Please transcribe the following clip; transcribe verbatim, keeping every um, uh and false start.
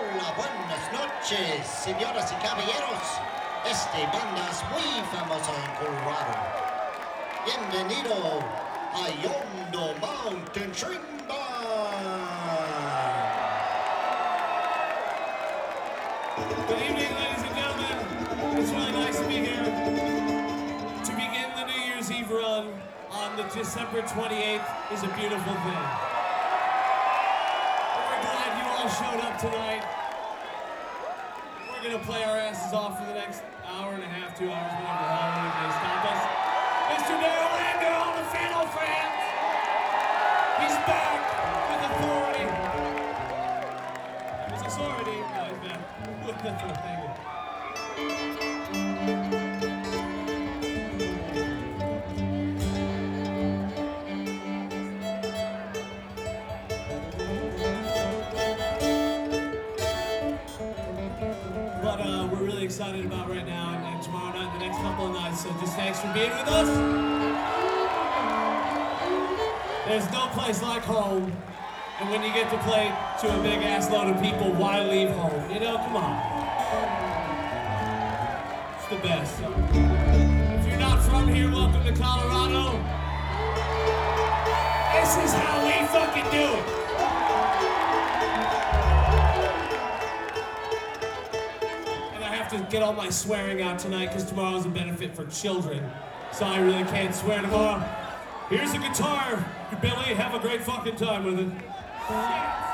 Hola, buenas noches, señoras y caballeros. Este banda es muy famosa en Colorado. Bienvenido a Yondo Mountain String Band. Good evening, ladies and gentlemen. It's really nice to be here to begin the New Year's Eve run on the December twenty-eighth is a beautiful thing. We're glad you all showed up tonight. We're gonna play our asses off for the next hour and a half, two hours, whatever the hell it is, stop us. Mister Daryl Lander on the Fano fans. He's back with authority. His authority. No, he's back with authority. Thank you. What uh, we're really excited about right now and, and tomorrow night and the next couple of nights, so just thanks for being with us. There's no place like home, and when you get to play to a big ass load of people, why leave home? You know, come on. It's the best. So, if you're not from here, welcome to Colorado. This is how we fucking do it. To get all my swearing out tonight because tomorrow's a benefit for children, so I really can't swear tomorrow. Here's a guitar, Billy. Have a great fucking time with it.